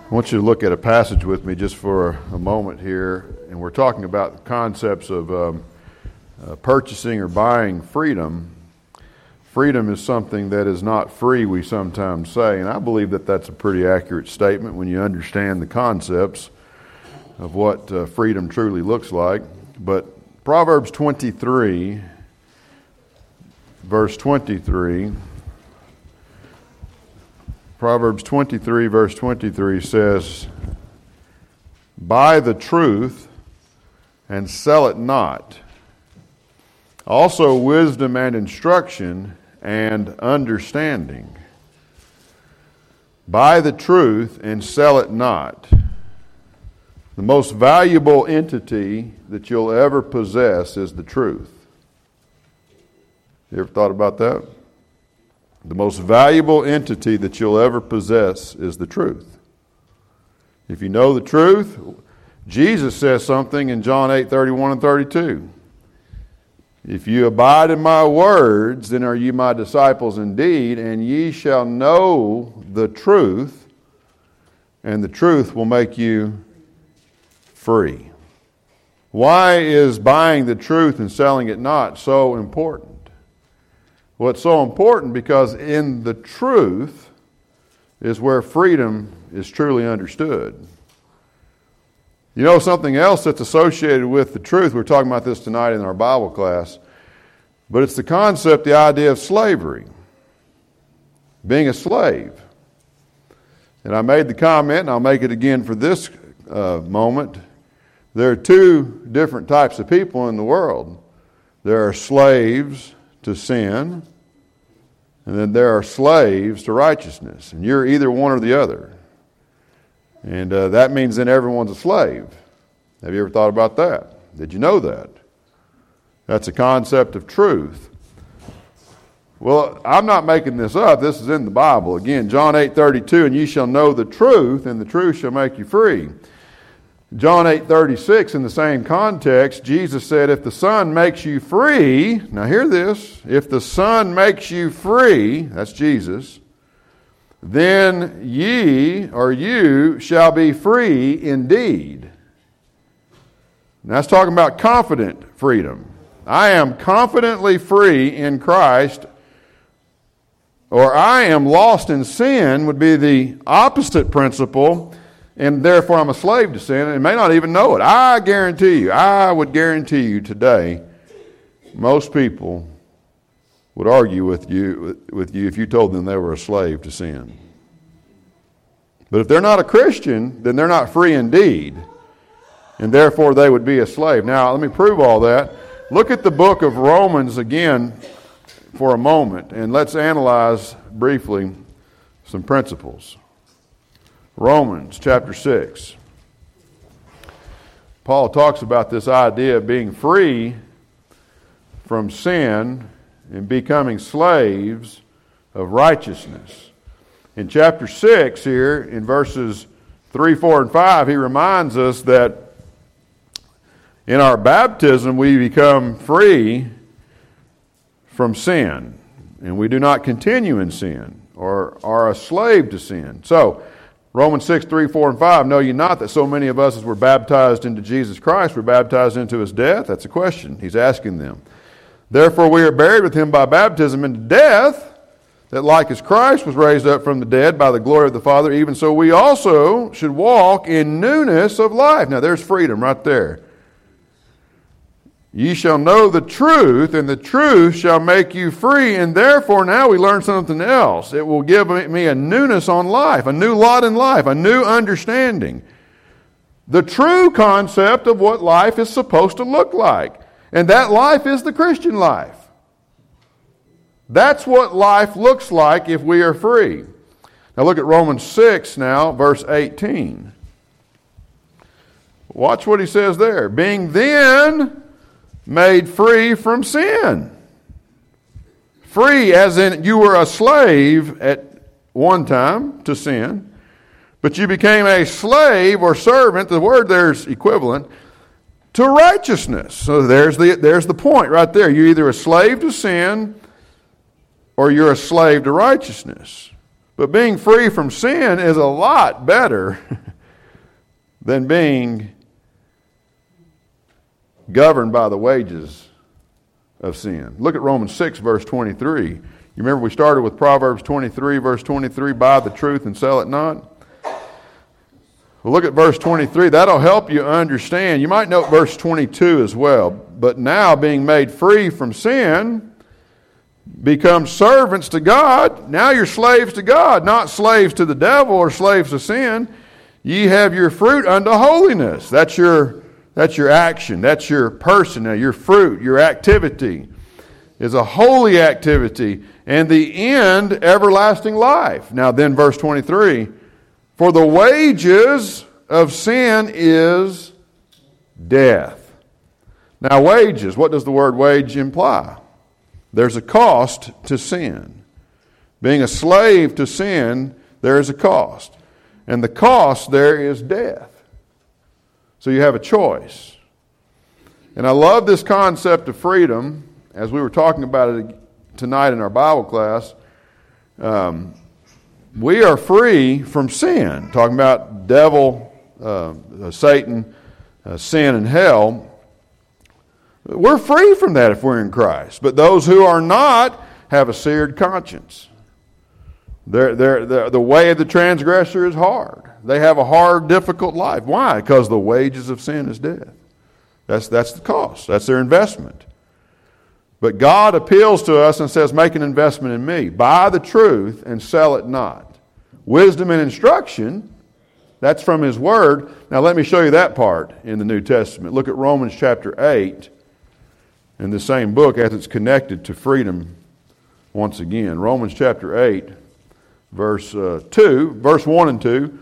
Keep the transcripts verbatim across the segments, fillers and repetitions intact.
I want you to look at a passage with me just for a moment here, and we're talking about the concepts of um, uh, purchasing or buying freedom. Freedom is something that is not free, we sometimes say, and I believe that that's a pretty accurate statement when you understand the concepts of what uh, freedom truly looks like. But Proverbs twenty-three, verse twenty-three, Proverbs twenty-three, verse twenty-three says, "Buy the truth and sell it not. Also wisdom and instruction and understanding. Buy the truth and sell it not." The most valuable entity that you'll ever possess is the truth. You ever thought about that? The most valuable entity that you'll ever possess is the truth. If you know the truth, Jesus says something in John eight, thirty-one and thirty-two. "If you abide in my words, then are you my disciples indeed, and ye shall know the truth, and the truth will make you free." Why is buying the truth and selling it not so important? Well, it's so important because in the truth is where freedom is truly understood. You know something else that's associated with the truth? We're talking about this tonight in our Bible class, but it's the concept, the idea of slavery. Being a slave. And I made the comment, and I'll make it again for this uh, moment. There are two different types of people in the world. There are slaves to sin, and then there are slaves to righteousness. And you're either one or the other. And uh, that means then everyone's a slave. Have you ever thought about that? Did you know that? That's a concept of truth. Well, I'm not making this up. This is in the Bible. Again, John eight thirty-two, "And ye shall know the truth, and the truth shall make you free." John eight thirty-six, in the same context, Jesus said, "If the Son makes you free," now hear this, "if the Son makes you free," that's Jesus, "then ye, or you, shall be free indeed." Now that's talking about confident freedom. I am confidently free in Christ, or I am lost in sin would be the opposite principle, and therefore I'm a slave to sin and may not even know it. I guarantee you, I would guarantee you today, most people would argue with you, with you if you told them they were a slave to sin. But if they're not a Christian, then they're not free indeed, and therefore they would be a slave. Now, let me prove all that. Look at the book of Romans again for a moment, and let's analyze briefly some principles. Romans chapter six. Paul talks about this idea of being free from sin and becoming slaves of righteousness. In chapter six here, in verses three, four, and five, he reminds us that in our baptism we become free from sin, and we do not continue in sin or are a slave to sin. So, Romans six, three, four, and five, "Know ye not that so many of us as were baptized into Jesus Christ were baptized into his death?" That's a question he's asking them. "Therefore we are buried with him by baptism into death, that like as Christ was raised up from the dead by the glory of the Father, even so we also should walk in newness of life." Now there's freedom right there. "Ye shall know the truth, and the truth shall make you free." And therefore now we learn something else. It will give me a newness on life, a new lot in life, a new understanding. The true concept of what life is supposed to look like. And that life is the Christian life. That's what life looks like if we are free. Now look at Romans six now, verse eighteen. Watch what he says there. "Being then made free from sin." Free as in you were a slave at one time to sin, but you became a slave or servant, the word there's equivalent, to righteousness. So there's the, there's the point right there. You're either a slave to sin or you're a slave to righteousness. But being free from sin is a lot better than being governed by the wages of sin. Look at Romans six, verse twenty-three. You remember we started with Proverbs twenty-three, verse twenty-three, buy the truth and sell it not. Well, look at verse twenty-three. That'll help you understand. You might note verse twenty-two as well. But now being made free from sin, become servants to God. Now you're slaves to God, not slaves to the devil or slaves to sin. Ye have your fruit unto holiness. That's your That's your action. That's your person. Now, your fruit, your activity is a holy activity. And the end, everlasting life. Now then, verse twenty-three. For the wages of sin is death. Now, wages, what does the word wage imply? There's a cost to sin. Being a slave to sin, there is a cost. And the cost there is death. So you have a choice. And I love this concept of freedom, as we were talking about it tonight in our Bible class. Um, we are free from sin. Talking about devil, uh, Satan, uh, sin, and hell. We're free from that if we're in Christ. But those who are not have a seared conscience. They're, they're, they're, the way of the transgressor is hard. They have a hard, difficult life. Why? Because the wages of sin is death. That's, that's the cost. That's their investment. But God appeals to us and says, make an investment in me. Buy the truth and sell it not. Wisdom and instruction, that's from His Word. Now let me show you that part in the New Testament. Look at Romans chapter eight in the same book as it's connected to freedom once again. Romans chapter eight, verse uh, two, verse one and two.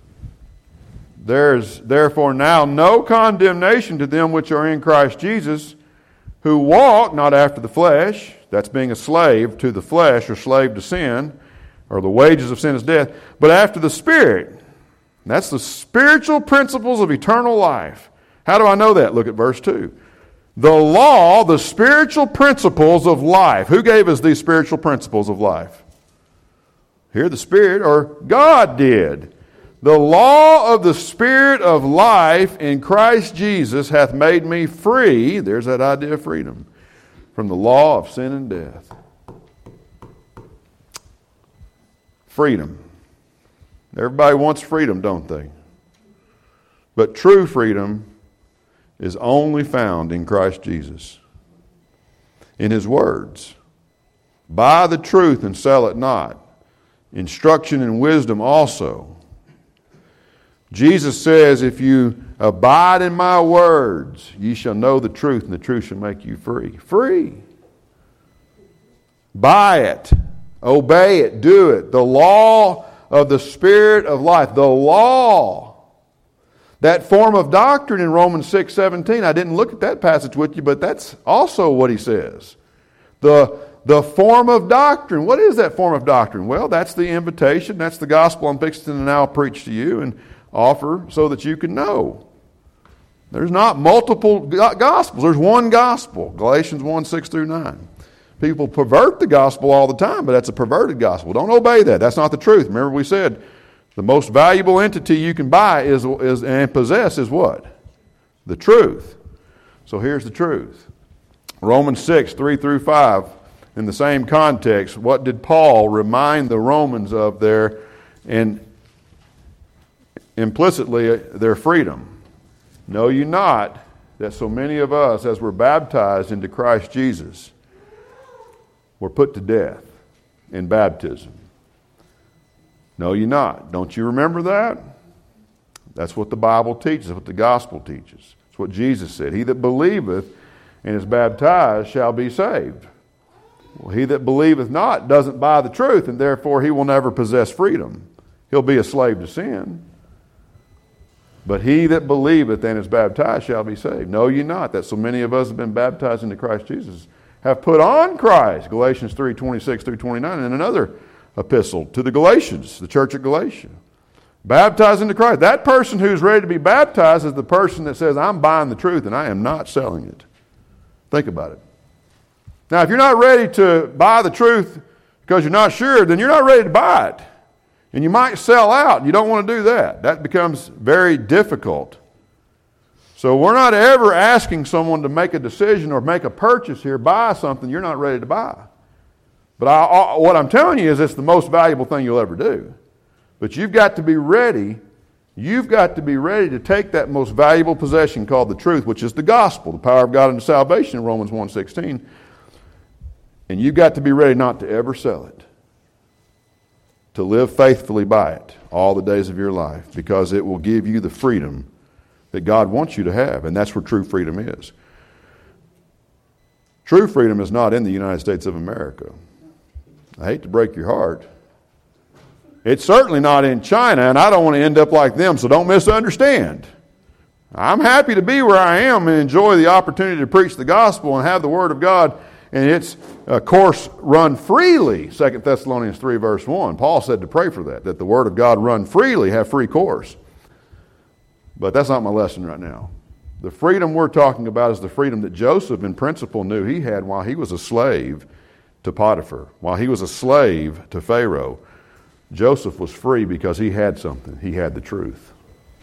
There is therefore now no condemnation to them which are in Christ Jesus, who walk not after the flesh, that's being a slave to the flesh or slave to sin, or the wages of sin is death, but after the Spirit. That's the spiritual principles of eternal life. How do I know that? Look at verse two. The law, the spiritual principles of life. Who gave us these spiritual principles of life? Here the Spirit, or God did. The law of the Spirit of life in Christ Jesus hath made me free, there's that idea of freedom, from the law of sin and death. Freedom. Everybody wants freedom, don't they? But true freedom is only found in Christ Jesus. In His words. Buy the truth and sell it not. Instruction and wisdom also. Jesus says, if you abide in my words, ye shall know the truth, and the truth shall make you free. Free. Buy it. Obey it. Do it. The law of the Spirit of life. The law. That form of doctrine in Romans six seventeen. I didn't look at that passage with you, but that's also what he says. The, the form of doctrine. What is that form of doctrine? Well, that's the invitation. That's the gospel I'm fixing to now preach to you and offer so that you can know. There's not multiple gospels. There's one gospel. Galatians one, six through nine. People pervert the gospel all the time, but that's a perverted gospel. Don't obey that. That's not the truth. Remember we said the most valuable entity you can buy is, is and possess is what? The truth. So here's the truth. Romans six, three through five. In the same context, what did Paul remind the Romans of there, and implicitly their freedom? Know you not that so many of us, as we're baptized into Christ Jesus, were put to death in baptism? Know you not. Don't you remember that? That's what the Bible teaches. That's what the gospel teaches. That's what Jesus said. He that believeth and is baptized shall be saved. Well, he that believeth not doesn't buy the truth, and therefore he will never possess freedom. He'll be a slave to sin. But he that believeth and is baptized shall be saved. Know ye not that so many of us have been baptized into Christ Jesus, have put on Christ? Galatians three, twenty-six through twenty-nine, and another epistle to the Galatians, the church at Galatia. Baptized into Christ. That person who's ready to be baptized is the person that says, I'm buying the truth and I am not selling it. Think about it. Now, if you're not ready to buy the truth because you're not sure, then you're not ready to buy it. And you might sell out. You don't want to do that. That becomes very difficult. So we're not ever asking someone to make a decision or make a purchase here, buy something you're not ready to buy. But I, what I'm telling you is it's the most valuable thing you'll ever do. But you've got to be ready. You've got to be ready to take that most valuable possession called the truth, which is the gospel, the power of God unto salvation in Romans one sixteen. And you've got to be ready not to ever sell it. To live faithfully by it all the days of your life, because it will give you the freedom that God wants you to have. And that's where true freedom is. True freedom is not in the United States of America. I hate to break your heart. It's certainly not in China, and I don't want to end up like them, so don't misunderstand. I'm happy to be where I am and enjoy the opportunity to preach the gospel and have the Word of God and its uh, course run freely. Second Thessalonians three verse one. Paul said to pray for that, that the Word of God run freely, have free course. But that's not my lesson right now. The freedom we're talking about is the freedom that Joseph in principle knew he had while he was a slave to Potiphar, while he was a slave to Pharaoh. Joseph was free because he had something. He had the truth.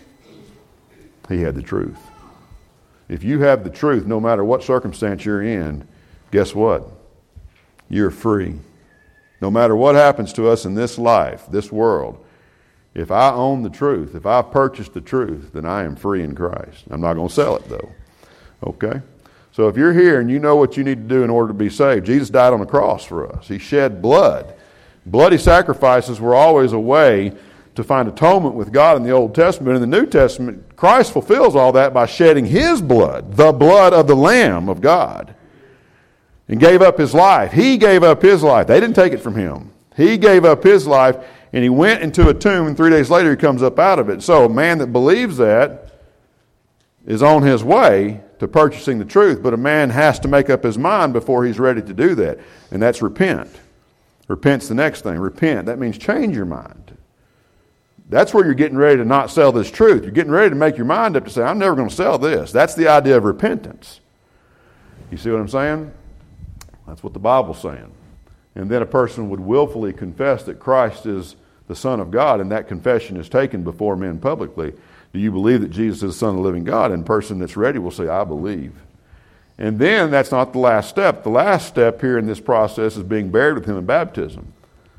He had the truth. If you have the truth, no matter what circumstance you're in, guess what? You're free. No matter what happens to us in this life, this world, if I own the truth, if I purchase the truth, then I am free in Christ. I'm not going to sell it though. Okay? So if you're here and you know what you need to do in order to be saved, Jesus died on the cross for us. He shed blood. Bloody sacrifices were always a way to find atonement with God in the Old Testament. In the New Testament, Christ fulfills all that by shedding His blood, the blood of the Lamb of God, and gave up His life. He gave up His life. They didn't take it from Him. He gave up His life, and He went into a tomb, and three days later He comes up out of it. So a man that believes that is on his way to purchasing the truth, but a man has to make up his mind before he's ready to do that, and that's repent. Repent's the next thing. Repent. That means change your mind. That's where you're getting ready to not sell this truth. You're getting ready to make your mind up to say, I'm never going to sell this. That's the idea of repentance. You see what I'm saying? That's what the Bible's saying. And then a person would willfully confess that Christ is the Son of God, and that confession is taken before men publicly. Do you believe that Jesus is the Son of the living God? And a person that's ready will say, I believe. And then that's not the last step. The last step here in this process is being buried with Him in baptism.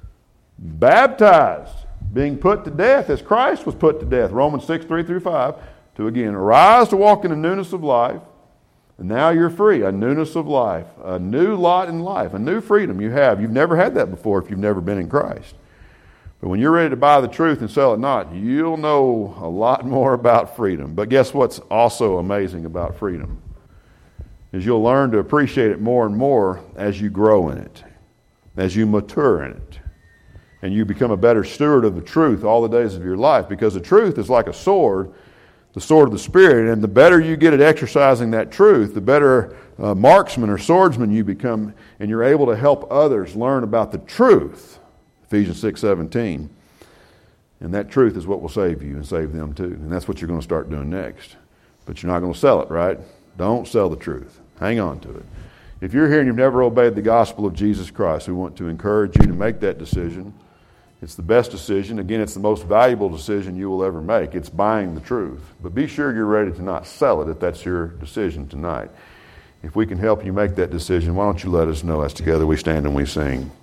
Baptized, being put to death as Christ was put to death. Romans six, three through five. To again, arise to walk in the newness of life. And now you're free, a newness of life, a new lot in life, a new freedom you have. You've never had that before if you've never been in Christ. But when you're ready to buy the truth and sell it not, you'll know a lot more about freedom. But guess what's also amazing about freedom? Is you'll learn to appreciate it more and more as you grow in it, as you mature in it, and you become a better steward of the truth all the days of your life, because the truth is like a sword, the sword of the Spirit, and the better you get at exercising that truth, the better uh, marksman or swordsman you become, and you're able to help others learn about the truth. Ephesians six seventeen. And that truth is what will save you and save them too. And that's what you're going to start doing next. But you're not going to sell it, right? Don't sell the truth. Hang on to it. If you're here and you've never obeyed the gospel of Jesus Christ, we want to encourage you to make that decision. It's the best decision. Again, it's the most valuable decision you will ever make. It's buying the truth. But be sure you're ready to not sell it if that's your decision tonight. If we can help you make that decision, why don't you let us know as together we stand and we sing.